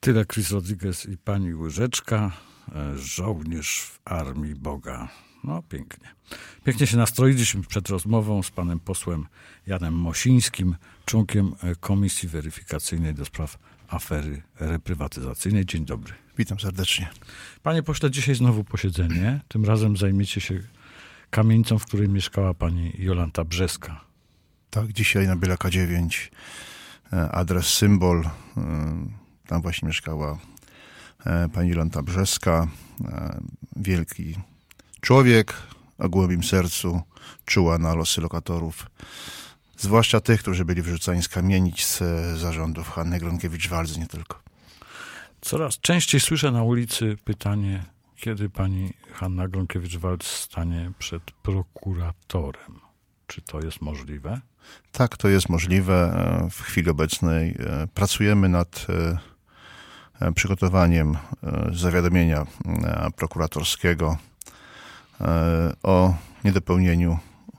Tyle Chris Rodriguez i pani Łyżeczka, żołnierz w armii Boga. No pięknie. Pięknie się nastroiliśmy przed rozmową z panem posłem Janem Mosińskim, członkiem Komisji Weryfikacyjnej do spraw afery reprywatyzacyjnej. Dzień dobry. Witam serdecznie. Panie pośle, dzisiaj znowu posiedzenie. Tym razem zajmiecie się kamienicą, w której mieszkała pani Jolanta Brzeska. Tak, dzisiaj na Bielaka 9, adres Symbol. Tam właśnie mieszkała pani Jolanta Brzeska. Wielki człowiek o głębim sercu, czuła na losy lokatorów. Zwłaszcza tych, którzy byli wyrzucani z kamienic zarządów Hanny Gronkiewicz-Waltz, nie tylko. Coraz częściej słyszę na ulicy pytanie, kiedy pani Hanna Gronkiewicz-Waltz stanie przed prokuratorem. Czy to jest możliwe? Tak, to jest możliwe. W chwili obecnej pracujemy nad przygotowaniem zawiadomienia prokuratorskiego o niedopełnieniu,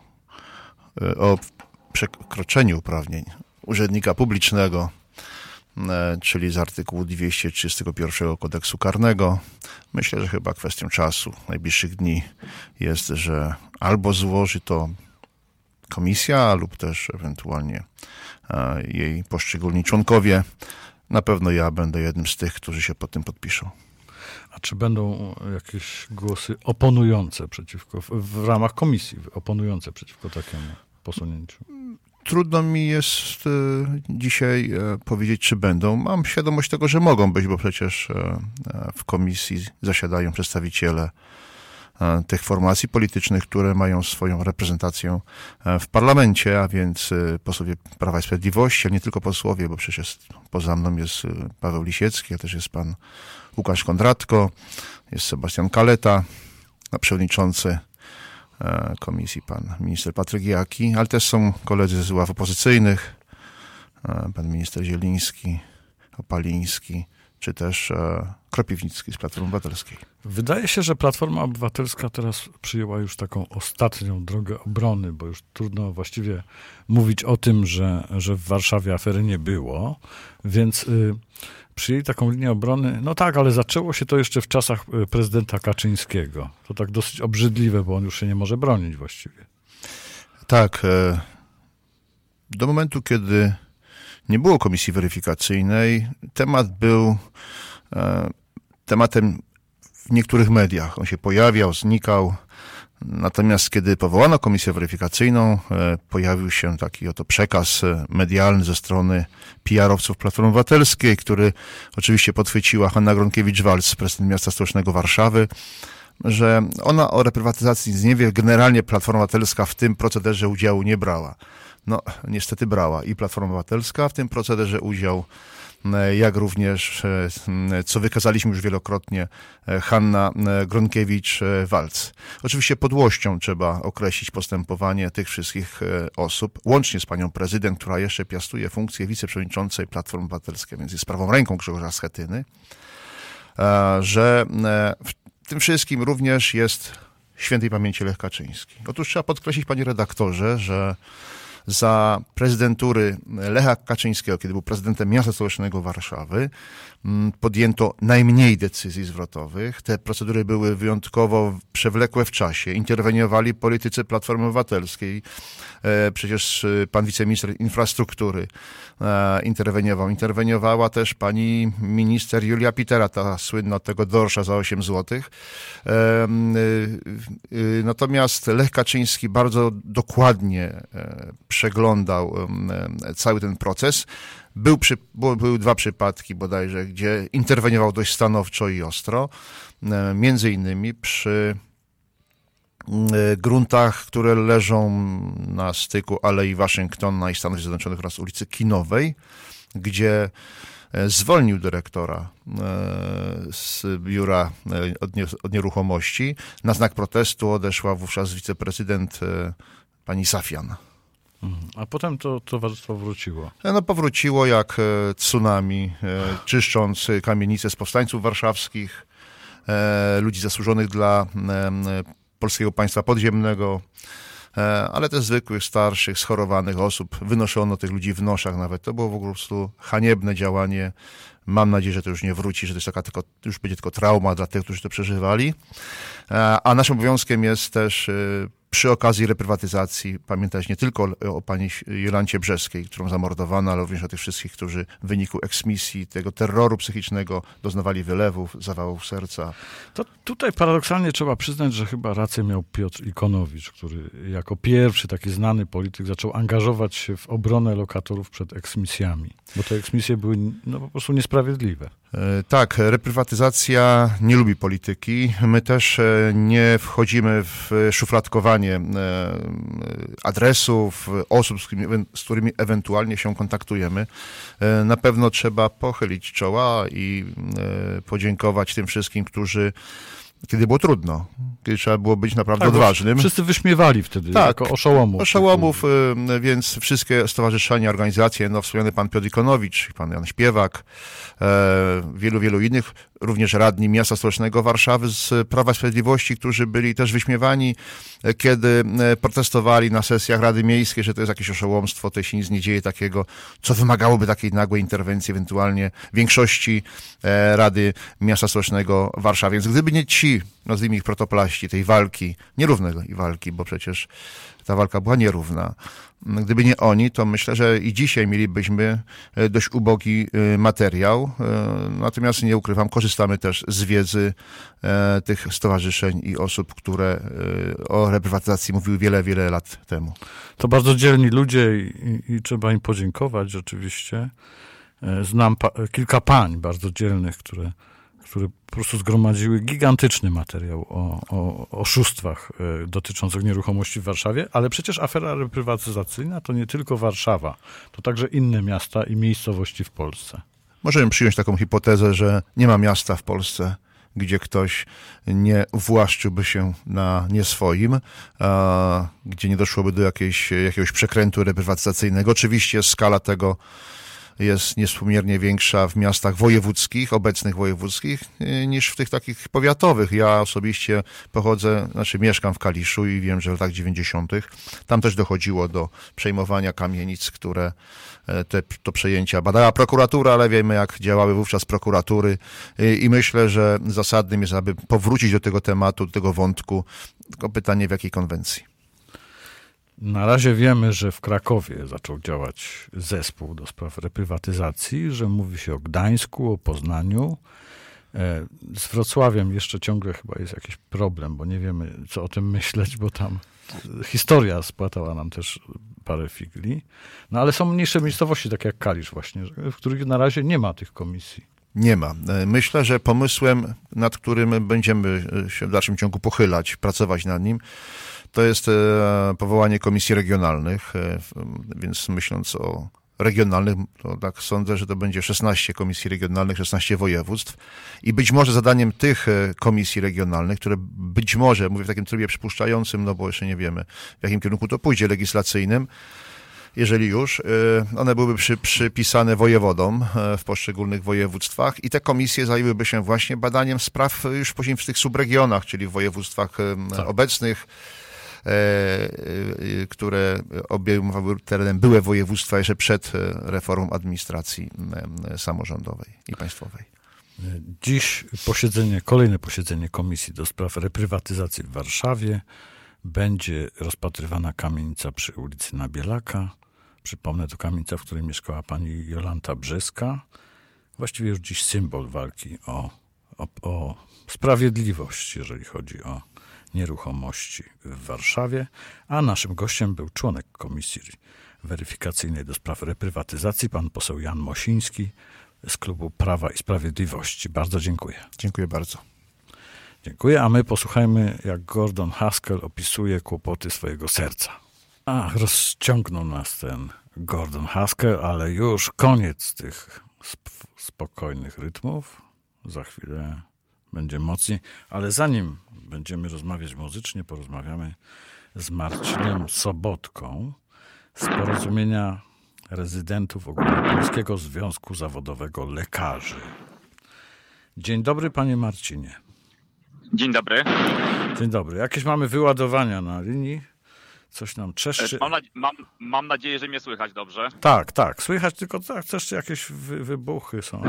o przekroczeniu uprawnień urzędnika publicznego, czyli z artykułu 231 Kodeksu Karnego. Myślę, że chyba kwestią czasu, najbliższych dni jest, że albo złoży to komisja, lub też ewentualnie jej poszczególni członkowie. Na pewno ja będę jednym z tych, którzy się pod tym podpiszą. A czy będą jakieś głosy oponujące przeciwko, w ramach komisji, oponujące przeciwko takiemu posunięciu? Trudno mi jest dzisiaj powiedzieć, czy będą. Mam świadomość tego, że mogą być, bo przecież w komisji zasiadają przedstawiciele tych formacji politycznych, które mają swoją reprezentację w parlamencie, a więc posłowie Prawa i Sprawiedliwości, a nie tylko posłowie, bo przecież poza mną jest Paweł Lisiecki, a też jest pan Łukasz Kondratko, jest Sebastian Kaleta, przewodniczący komisji pan minister Patryk Jaki, ale też są koledzy z ław opozycyjnych, pan minister Zieliński, Opaliński, czy też Kropiwnicki z Platformy Obywatelskiej. Wydaje się, że Platforma Obywatelska teraz przyjęła już taką ostatnią drogę obrony, bo już trudno właściwie mówić o tym, że w Warszawie afery nie było, więc przyjęli taką linię obrony. No tak, ale zaczęło się to jeszcze w czasach prezydenta Kaczyńskiego. To tak dosyć obrzydliwe, bo on już się nie może bronić właściwie. Tak. Do momentu, kiedy nie było komisji weryfikacyjnej, temat był tematem w niektórych mediach. On się pojawiał, znikał. Natomiast kiedy powołano komisję weryfikacyjną, pojawił się taki oto przekaz medialny ze strony PR-owców Platformy Obywatelskiej, który oczywiście podchwyciła Hanna Gronkiewicz-Waltz, prezydent miasta stołecznego Warszawy, że ona o reprywatyzacji nic nie wie. Generalnie Platforma Obywatelska w tym procederze udziału nie brała. No, niestety brała i Platforma Obywatelska w tym procederze udział, jak również, co wykazaliśmy już wielokrotnie, Hanna Gronkiewicz-Waltz. Oczywiście podłością trzeba określić postępowanie tych wszystkich osób, łącznie z panią prezydent, która jeszcze piastuje funkcję wiceprzewodniczącej Platformy Obywatelskiej, więc jest prawą ręką Grzegorza Schetyny, że w tym wszystkim również jest świętej pamięci Lech Kaczyński. Otóż trzeba podkreślić, panie redaktorze, że za prezydentury Lecha Kaczyńskiego, kiedy był prezydentem miasta stołecznego Warszawy, podjęto najmniej decyzji zwrotowych. Te procedury były wyjątkowo przewlekłe w czasie. Interweniowali politycy Platformy Obywatelskiej. Przecież pan wiceminister infrastruktury interweniował. Interweniowała też pani minister Julia Pitera, ta słynna od tego dorsza za 8 złotych. Natomiast Lech Kaczyński bardzo dokładnie przeglądał cały ten proces. Były dwa przypadki bodajże, gdzie interweniował dość stanowczo i ostro, między innymi przy gruntach, które leżą na styku Alei Waszyngtona i Stanów Zjednoczonych oraz ulicy Kinowej, gdzie zwolnił dyrektora z biura od nieruchomości. Na znak protestu odeszła wówczas wiceprezydent pani Safian. A potem to towarzystwo wróciło. No powróciło jak tsunami, czyszcząc kamienice z powstańców warszawskich, ludzi zasłużonych dla polskiego państwa podziemnego. ale też zwykłych, starszych, schorowanych osób. Wynoszono tych ludzi w noszach nawet. To było po prostu haniebne działanie. Mam nadzieję, że to już nie wróci, że to jest już będzie tylko trauma dla tych, którzy to przeżywali. A naszym obowiązkiem jest też przy okazji reprywatyzacji pamiętać nie tylko o pani Jolancie Brzeskiej, którą zamordowano, ale również o tych wszystkich, którzy w wyniku eksmisji, tego terroru psychicznego doznawali wylewów, zawałów serca. To tutaj paradoksalnie trzeba przyznać, że chyba rację miał Piotr Ikonowicz, który jako pierwszy taki znany polityk zaczął angażować się w obronę lokatorów przed eksmisjami, bo te eksmisje były po prostu niesprawiedliwe. Tak, reprywatyzacja nie lubi polityki. My też nie wchodzimy w szufladkowanie adresów, osób, z którymi ewentualnie się kontaktujemy. Na pewno trzeba pochylić czoła i podziękować tym wszystkim, którzy kiedy było trudno, kiedy trzeba było być naprawdę odważnym. Wszyscy wyśmiewali wtedy jako oszołomów. Oszołomów, więc wszystkie stowarzyszenia, organizacje, wspomniany pan Piotr Ikonowicz, pan Jan Śpiewak, wielu innych, również radni miasta stołecznego Warszawy z Prawa i Sprawiedliwości, którzy byli też wyśmiewani, kiedy protestowali na sesjach Rady Miejskiej, że to jest jakieś oszołomstwo, to się nic nie dzieje takiego, co wymagałoby takiej nagłej interwencji, ewentualnie większości Rady Miasta Stołecznego Warszawy. Więc gdyby nie ci, nazwijmy ich protoplaści, tej walki, nierównej walki, bo przecież ta walka była nierówna. Gdyby nie oni, to myślę, że i dzisiaj mielibyśmy dość ubogi materiał. Natomiast nie ukrywam, korzystamy też z wiedzy tych stowarzyszeń i osób, które o reprywatyzacji mówiły wiele lat temu. To bardzo dzielni ludzie i trzeba im podziękować rzeczywiście. Znam kilka pań bardzo dzielnych, które po prostu zgromadziły gigantyczny materiał o oszustwach dotyczących nieruchomości w Warszawie, ale przecież afera reprywatyzacyjna to nie tylko Warszawa, to także inne miasta i miejscowości w Polsce. Możemy przyjąć taką hipotezę, że nie ma miasta w Polsce, gdzie ktoś nie właszczyłby się na nieswoim, gdzie nie doszłoby do jakiegoś przekrętu reprywatyzacyjnego. Oczywiście skala tego jest niewspółmiernie większa w miastach wojewódzkich, obecnych wojewódzkich, niż w tych takich powiatowych. Ja osobiście mieszkam w Kaliszu i wiem, że w latach 90. tam też dochodziło do przejmowania kamienic, które to przejęcia badała prokuratura, ale wiemy, jak działały wówczas prokuratury i myślę, że zasadnym jest, aby powrócić do tego tematu, do tego wątku, tylko pytanie, w jakiej konwencji. Na razie wiemy, że w Krakowie zaczął działać zespół do spraw reprywatyzacji, że mówi się o Gdańsku, o Poznaniu. Z Wrocławiem jeszcze ciągle chyba jest jakiś problem, bo nie wiemy, co o tym myśleć, bo tam historia spłatała nam też parę figli. No ale są mniejsze miejscowości, takie jak Kalisz właśnie, w których na razie nie ma tych komisji. Nie ma. Myślę, że pomysłem, nad którym będziemy się w dalszym ciągu pochylać, pracować nad nim, to jest powołanie komisji regionalnych, więc myśląc o regionalnych, to tak sądzę, że to będzie 16 komisji regionalnych, 16 województw i być może zadaniem tych komisji regionalnych, które być może, mówię w takim trybie przypuszczającym, no bo jeszcze nie wiemy, w jakim kierunku to pójdzie, legislacyjnym, jeżeli już, one byłyby przypisane wojewodom w poszczególnych województwach i te komisje zajęłyby się właśnie badaniem spraw już później w tych subregionach, czyli w województwach obecnych, które obejmowały terenem były województwa jeszcze przed reformą administracji samorządowej i państwowej. Dziś kolejne posiedzenie Komisji do Spraw Reprywatyzacji w Warszawie. Będzie rozpatrywana kamienica przy ulicy Nabielaka. Przypomnę, to kamienica, w której mieszkała pani Jolanta Brzeska. Właściwie już dziś symbol walki o sprawiedliwość, jeżeli chodzi o nieruchomości w Warszawie, a naszym gościem był członek Komisji Weryfikacyjnej do Spraw Reprywatyzacji, pan poseł Jan Mosiński z klubu Prawa i Sprawiedliwości. Bardzo dziękuję. Dziękuję bardzo. Dziękuję, a my posłuchajmy, jak Gordon Haskell opisuje kłopoty swojego serca. Rozciągnął nas ten Gordon Haskell, ale już koniec tych spokojnych rytmów. Za chwilę będzie mocniej, ale zanim będziemy rozmawiać muzycznie, porozmawiamy z Marcinem Sobotką z Porozumienia Rezydentów Ogólnopolskiego Związku Zawodowego Lekarzy. Dzień dobry, panie Marcinie. Dzień dobry. Dzień dobry. Jakieś mamy wyładowania na linii. Coś nam trzeszczy. Mam nadzieję, że mnie słychać dobrze. Tak, słychać, tylko tak, też jakieś wybuchy są.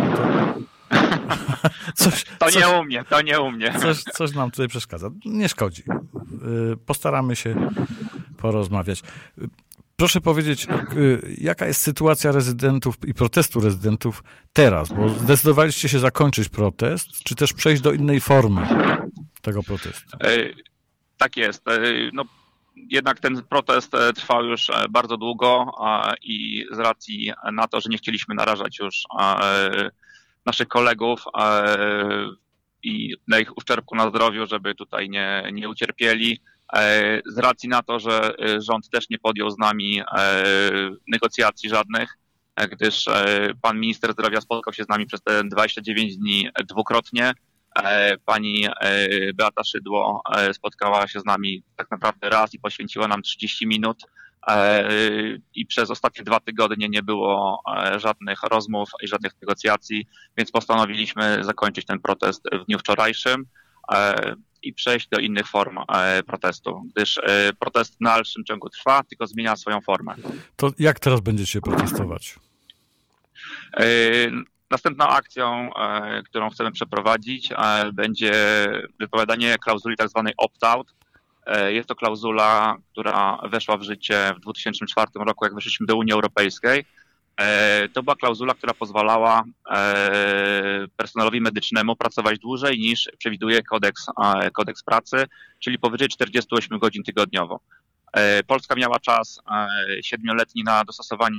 To nie u mnie. Coś nam tutaj przeszkadza. Nie szkodzi. Postaramy się porozmawiać. Proszę powiedzieć, jaka jest sytuacja rezydentów i protestu rezydentów teraz? Bo zdecydowaliście się zakończyć protest, czy też przejść do innej formy tego protestu? Tak jest. No, jednak ten protest trwał już bardzo długo i z racji na to, że nie chcieliśmy narażać już naszych kolegów i na ich uszczerbku na zdrowiu, żeby tutaj nie ucierpieli, z racji na to, że rząd też nie podjął z nami negocjacji żadnych, gdyż pan minister zdrowia spotkał się z nami przez te 29 dni dwukrotnie. Pani Beata Szydło spotkała się z nami tak naprawdę raz i poświęciła nam 30 minut i przez ostatnie 2 tygodnie nie było żadnych rozmów i żadnych negocjacji, więc postanowiliśmy zakończyć ten protest w dniu wczorajszym i przejść do innych form protestu, gdyż protest w dalszym ciągu trwa, tylko zmienia swoją formę. To jak teraz będziecie protestować? Następną akcją, którą chcemy przeprowadzić, będzie wypowiadanie klauzuli tak zwanej opt-out. Jest to klauzula, która weszła w życie w 2004 roku, jak weszliśmy do Unii Europejskiej. To była klauzula, która pozwalała personelowi medycznemu pracować dłużej niż przewiduje kodeks pracy, czyli powyżej 48 godzin tygodniowo. Polska miała czas 7-letni na dostosowanie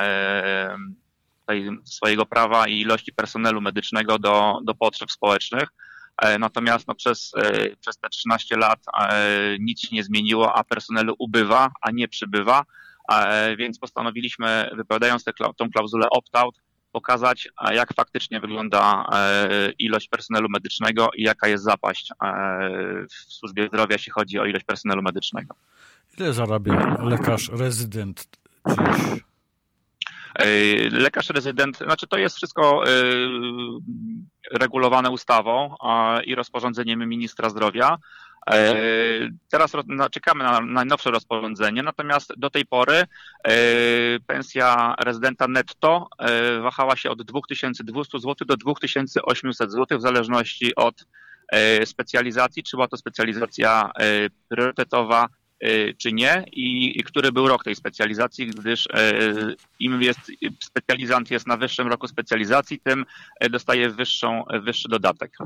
swojego prawa i ilości personelu medycznego do potrzeb społecznych. Natomiast przez te 13 lat nic się nie zmieniło, a personelu ubywa, a nie przybywa, więc postanowiliśmy, wypowiadając tą klauzulę opt-out, pokazać, jak faktycznie wygląda ilość personelu medycznego i jaka jest zapaść w służbie zdrowia, jeśli chodzi o ilość personelu medycznego. Ile zarabia lekarz rezydent dziś? Lekarz rezydent, znaczy to jest wszystko regulowane ustawą i rozporządzeniem ministra zdrowia. Teraz czekamy na najnowsze rozporządzenie, natomiast do tej pory pensja rezydenta netto wahała się od 2200 zł do 2800 zł w zależności od specjalizacji, czy była to specjalizacja priorytetowa, czy nie i który był rok tej specjalizacji, gdyż im specjalizant jest na wyższym roku specjalizacji, tym dostaje wyższy dodatek.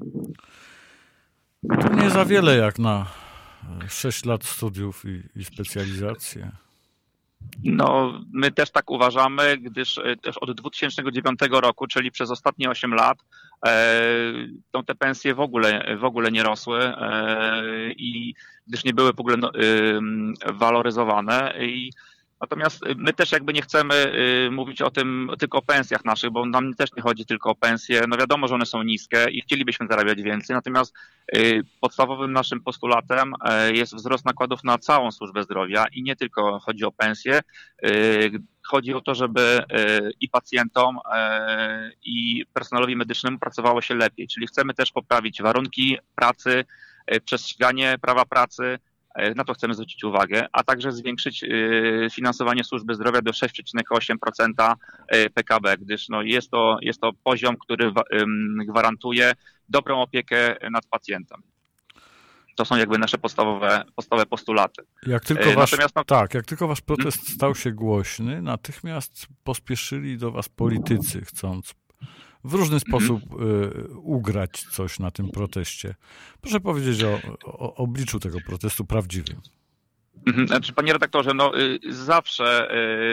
To nie za wiele jak na 6 lat studiów i specjalizację. No, my też tak uważamy, gdyż też od 2009 roku, czyli przez ostatnie 8 lat, te pensje w ogóle nie rosły i gdyż nie były w ogóle waloryzowane. Natomiast my też jakby nie chcemy mówić o tym tylko o pensjach naszych, bo nam też nie chodzi tylko o pensje. No wiadomo, że one są niskie i chcielibyśmy zarabiać więcej, natomiast podstawowym naszym postulatem jest wzrost nakładów na całą służbę zdrowia i nie tylko chodzi o pensje. Chodzi o to, żeby i pacjentom, i personelowi medycznemu pracowało się lepiej, czyli chcemy też poprawić warunki pracy, przestrzeganie prawa pracy. Na to chcemy zwrócić uwagę, a także zwiększyć finansowanie służby zdrowia do 6,8% PKB, gdyż jest to poziom, który gwarantuje dobrą opiekę nad pacjentem. To są jakby nasze podstawowe postulaty. Jak tylko wasz protest stał się głośny, natychmiast pospieszyli do was politycy, chcąc w różny sposób ugrać coś na tym proteście. Proszę powiedzieć o obliczu tego protestu prawdziwym. Znaczy, panie redaktorze, zawsze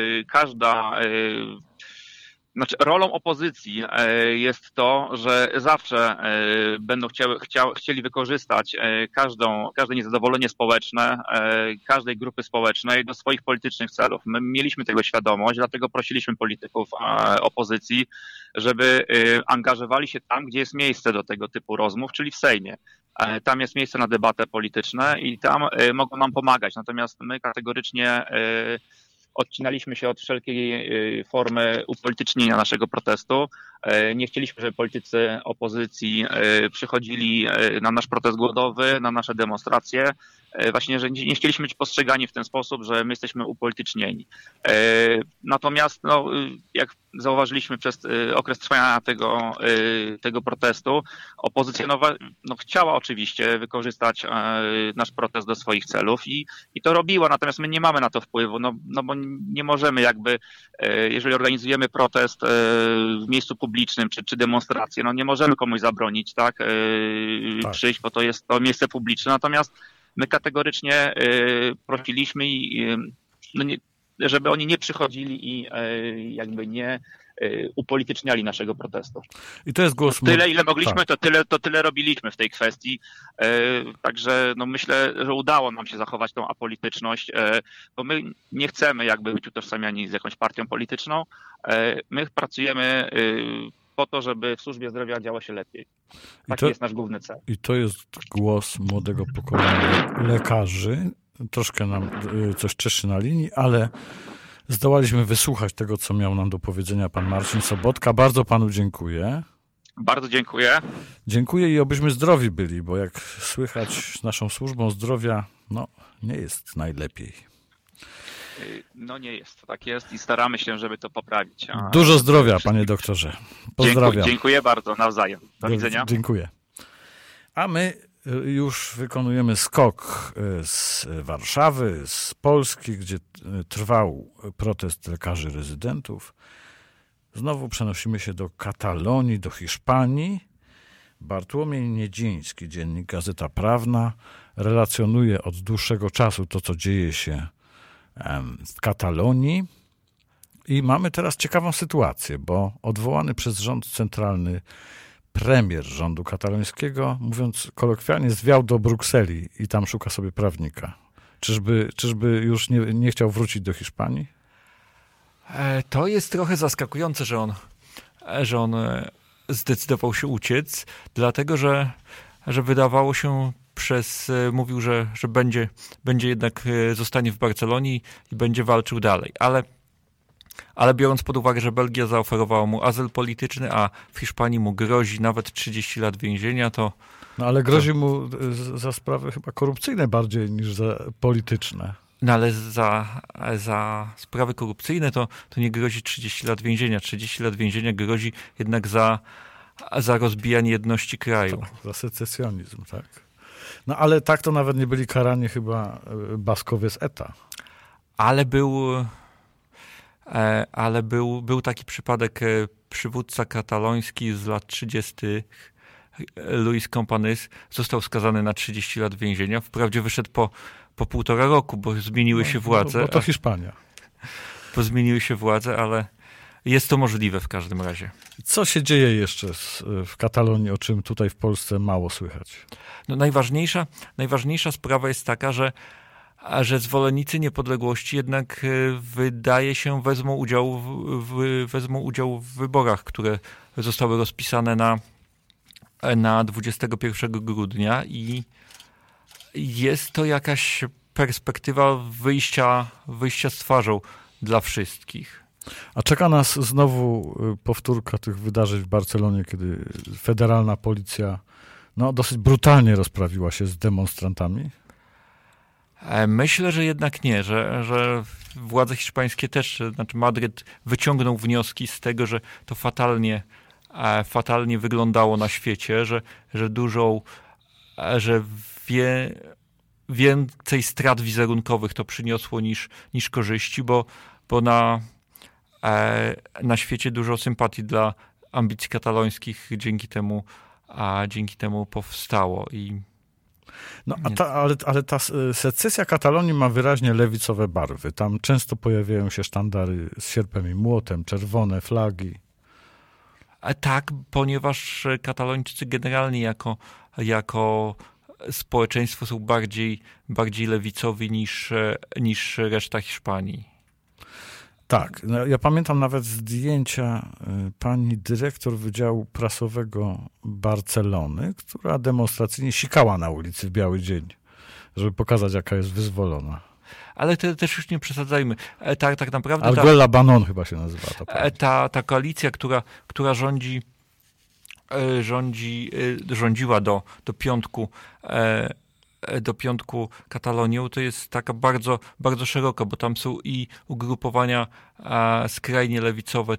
rolą opozycji jest to, że zawsze będą chcieli wykorzystać każde niezadowolenie społeczne, każdej grupy społecznej do swoich politycznych celów. My mieliśmy tego świadomość, dlatego prosiliśmy polityków opozycji, żeby angażowali się tam, gdzie jest miejsce do tego typu rozmów, czyli w Sejmie. Tam jest miejsce na debatę polityczną i tam mogą nam pomagać. Natomiast my kategorycznie odcinaliśmy się od wszelkiej formy upolitycznienia naszego protestu Nie chcieliśmy, żeby politycy opozycji przychodzili na nasz protest głodowy, na nasze demonstracje. Właśnie, że nie chcieliśmy być postrzegani w ten sposób, że my jesteśmy upolitycznieni. Natomiast, no, jak zauważyliśmy przez okres trwania tego protestu, opozycja chciała oczywiście wykorzystać nasz protest do swoich celów i to robiła, natomiast my nie mamy na to wpływu, no bo nie możemy jakby, jeżeli organizujemy protest w miejscu publicznym czy demonstrację, no nie możemy komuś zabronić, tak, przyjść, bo to jest to miejsce publiczne, natomiast my kategorycznie prosiliśmy, żeby oni nie przychodzili i jakby nie upolityczniali naszego protestu. I to jest głos... Tyle, ile mogliśmy, to tyle robiliśmy w tej kwestii. Także no myślę, że udało nam się zachować tą apolityczność, bo my nie chcemy jakby być utożsamiani z jakąś partią polityczną. My pracujemy po to, żeby w służbie zdrowia działo się lepiej. Taki jest nasz główny cel. I to jest głos młodego pokolenia lekarzy. Troszkę nam coś cieszy na linii, ale zdołaliśmy wysłuchać tego, co miał nam do powiedzenia pan Marcin Sobotka. Bardzo panu dziękuję. Bardzo dziękuję. Dziękuję i obyśmy zdrowi byli, bo jak słychać naszą służbą zdrowia, no nie jest najlepiej. No nie jest, tak jest i staramy się, żeby to poprawić. Dużo zdrowia, panie doktorze. Pozdrawiam. Dziękuję bardzo, nawzajem. Do widzenia. Dziękuję. A my już wykonujemy skok z Warszawy, z Polski, gdzie trwał protest lekarzy rezydentów. Znowu przenosimy się do Katalonii, do Hiszpanii. Bartłomiej Niedziński, dziennik Gazeta Prawna, relacjonuje od dłuższego czasu to, co dzieje się w Katalonii. I mamy teraz ciekawą sytuację, bo odwołany przez rząd centralny premier rządu katalońskiego, mówiąc kolokwialnie, zwiał do Brukseli i tam szuka sobie prawnika. Czyżby już nie chciał wrócić do Hiszpanii? To jest trochę zaskakujące, że on zdecydował się uciec, dlatego że wydawało się mówił, że będzie jednak, zostanie w Barcelonie i będzie walczył dalej, ale biorąc pod uwagę, że Belgia zaoferowała mu azyl polityczny, a w Hiszpanii mu grozi nawet 30 lat więzienia, to... No ale grozi mu za sprawy chyba korupcyjne bardziej niż za polityczne. No ale za sprawy korupcyjne to nie grozi 30 lat więzienia. 30 lat więzienia grozi jednak za rozbijanie jedności kraju. Tak, za secesjonizm, tak. No ale tak to nawet nie byli karani chyba Baskowie z ETA. Ale był taki przypadek, przywódca kataloński z lat 30. Luis Companys został skazany na 30 lat więzienia. Wprawdzie wyszedł po 1,5 roku, bo zmieniły się władze. Bo to Hiszpania. Bo zmieniły się władze, ale jest to możliwe w każdym razie. Co się dzieje jeszcze w Katalonii, o czym tutaj w Polsce mało słychać? No najważniejsza sprawa jest taka, że zwolennicy niepodległości jednak wydaje się wezmą udział w wyborach, które zostały rozpisane na 21 grudnia i jest to jakaś perspektywa wyjścia z twarzą dla wszystkich. A czeka nas znowu powtórka tych wydarzeń w Barcelonie, kiedy federalna policja dosyć brutalnie rozprawiła się z demonstrantami? Myślę, że jednak nie, że władze hiszpańskie też, znaczy Madryt wyciągnął wnioski z tego, że to fatalnie wyglądało na świecie, że więcej strat wizerunkowych to przyniosło niż korzyści, bo na świecie dużo sympatii dla ambicji katalońskich dzięki temu powstało. Ale ta secesja Katalonii ma wyraźnie lewicowe barwy. Tam często pojawiają się sztandary z sierpem i młotem, czerwone flagi. Tak, ponieważ Katalończycy generalnie jako społeczeństwo są bardziej lewicowi niż reszta Hiszpanii. Tak, ja pamiętam nawet zdjęcia pani dyrektor Wydziału Prasowego Barcelony, która demonstracyjnie sikała na ulicy w biały dzień, żeby pokazać, jaka jest wyzwolona. ale też już nie przesadzajmy. Tak naprawdę Alguella Banon chyba się nazywa. Ta koalicja, która rządziła do piątku Katalonią, to jest taka bardzo, bardzo szeroka, bo tam są i ugrupowania skrajnie lewicowe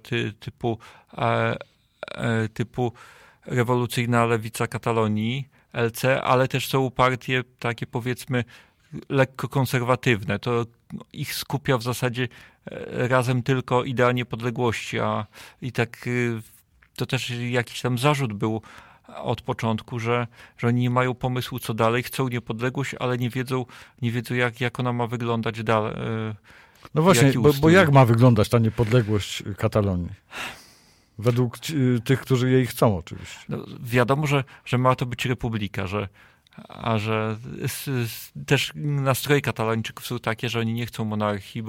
typu Rewolucyjna Lewica Katalonii, LC, ale też są partie takie, powiedzmy, lekko konserwatywne. To ich skupia w zasadzie razem tylko idea niepodległości, i tak to też jakiś tam zarzut był od początku, że oni nie mają pomysłu co dalej, chcą niepodległość, ale nie wiedzą jak ona ma wyglądać dalej. No właśnie, bo jak ma wyglądać ta niepodległość Katalonii? Według tych, którzy jej chcą oczywiście. No, wiadomo, że ma to być republika, że też nastroje Katalończyków są takie, że oni nie chcą monarchii,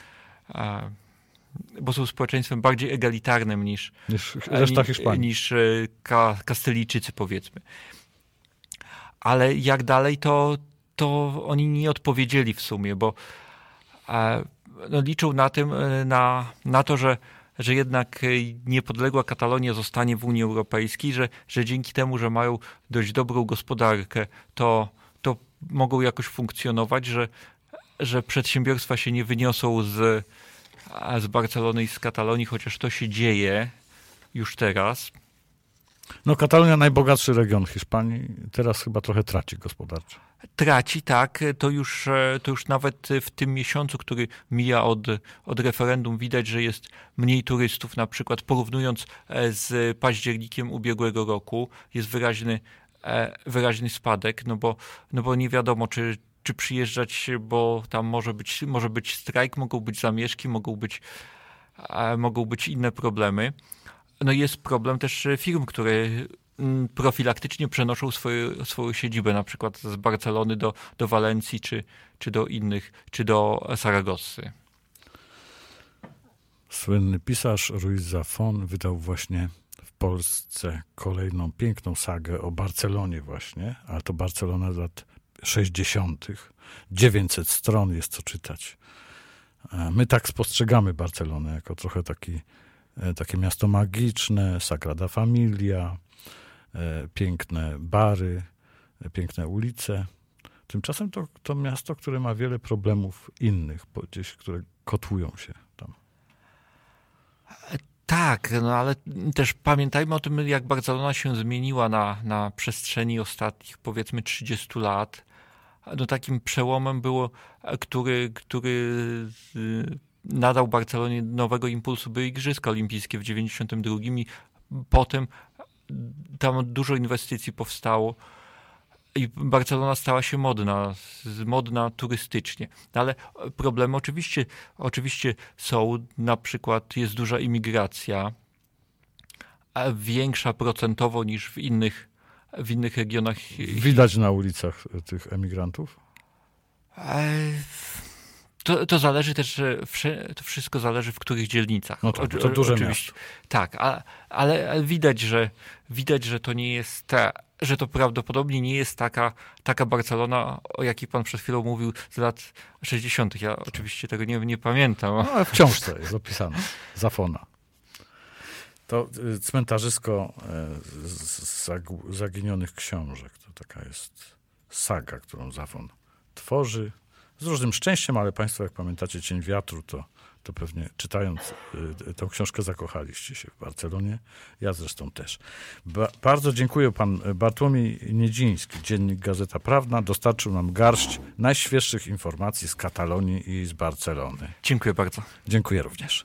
bo są społeczeństwem bardziej egalitarnym niż reszta Hiszpanii. Niż Kastylijczycy, powiedzmy. Ale jak dalej, to oni nie odpowiedzieli w sumie, bo liczą na to, że jednak niepodległa Katalonia zostanie w Unii Europejskiej, że dzięki temu, że mają dość dobrą gospodarkę, to mogą jakoś funkcjonować, że przedsiębiorstwa się nie wyniosą z Barcelony i z Katalonii, chociaż to się dzieje już teraz. No Katalonia, najbogatszy region Hiszpanii, teraz chyba trochę traci gospodarczo. Traci, tak. To już nawet w tym miesiącu, który mija od referendum, widać, że jest mniej turystów. Na przykład porównując z październikiem ubiegłego roku, jest wyraźny spadek, no bo nie wiadomo, czy przyjeżdżać, bo tam może być strajk, mogą być zamieszki, mogą być inne problemy. No i jest problem też firm, które profilaktycznie przenoszą swoją siedzibę, na przykład z Barcelony do Walencji, czy do innych, czy do Saragossy. Słynny pisarz Ruiz Zafón wydał właśnie w Polsce kolejną piękną sagę o Barcelonie właśnie, ale to Barcelona lat 60. 900 stron jest co czytać. My tak spostrzegamy Barcelonę jako trochę takie miasto magiczne, Sagrada Familia, piękne bary, piękne ulice. Tymczasem to miasto, które ma wiele problemów innych, gdzieś, które kotłują się tam. Tak, no ale też pamiętajmy o tym, jak Barcelona się zmieniła na przestrzeni ostatnich, powiedzmy, 30 lat. No takim przełomem było, który nadał Barcelonie nowego impulsu, były Igrzyska Olimpijskie w 92 i potem tam dużo inwestycji powstało i Barcelona stała się modna turystycznie. No ale problemy oczywiście są, na przykład jest duża imigracja, większa procentowo niż w innych regionach. Widać na ulicach tych emigrantów? To zależy też, to wszystko zależy w których dzielnicach. No tak, to duże miasto. Tak, ale widać, że to nie jest że to prawdopodobnie nie jest taka Barcelona, o jakiej pan przed chwilą mówił z lat 60. Ja oczywiście tego nie pamiętam. No, ale wciąż to jest opisane. Zafona. To cmentarzysko zaginionych książek. To taka jest saga, którą Zafon tworzy. Z różnym szczęściem, ale państwo, jak pamiętacie Cień wiatru, to pewnie czytając tę książkę zakochaliście się w Barcelonie. Ja zresztą też. Bardzo dziękuję. Pan Bartłomiej Niedziński, Dziennik Gazeta Prawna, dostarczył nam garść najświeższych informacji z Katalonii i z Barcelony. Dziękuję bardzo. Dziękuję również.